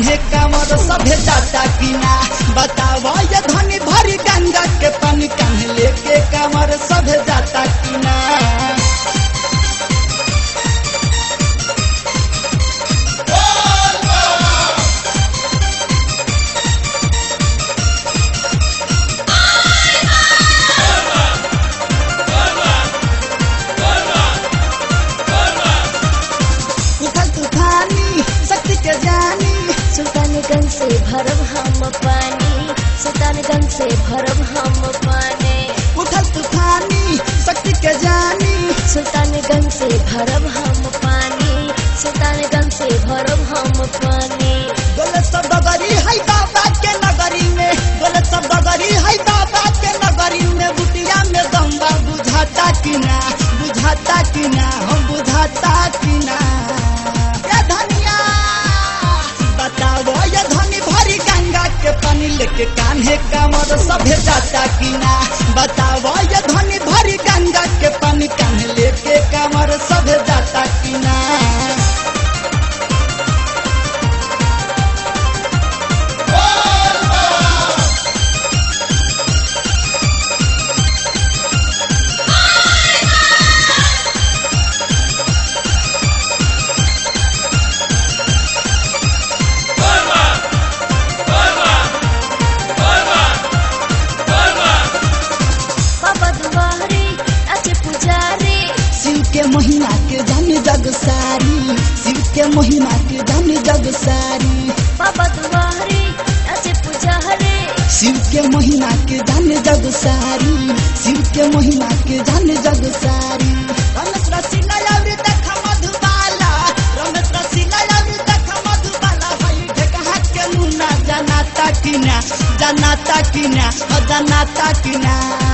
कान्हे कमर सभे जाता कि ना बतावा ये धनी भरी गंगा के पानी कान्हे लेके कमर सभे जाता कि ना सुल्तानगंज से भरब हम पानी सुल्तानगंज से भरब हम पानी उठल तूफानी शक्ति के जानी सुल्तानगंज से भरब हम पानी सुल्तानगंज से भरब हम पानी बोले सब डगरी है बाबा के नगरी में बोले सब डगरी है बाबा के नगरी में बुटिया में गंगा बुझाता कि ना हम बुझाता कि ना ये धनिया बताओ ये धनी भरी गंगा के पानी लेके कान्हे कमर सभे जाता कि ना बताओ ये धनी भरी गंगा के पानी कान्हे लेके कमर सभे जाता कि ना के महिमा के जाने जग सारी शिव के महिमा के जाने जग सारी बाबा दुआरी नाचे पुजारी शिव के महिमा के जाने जग सारी शिव के महिमा के जाने जग सारी रमेश रसीला यावरी देखा मधुबाला रमेश रसीला यावरी देखा मधुबाला भाई ढेका के मुन्ना जनाता कि ना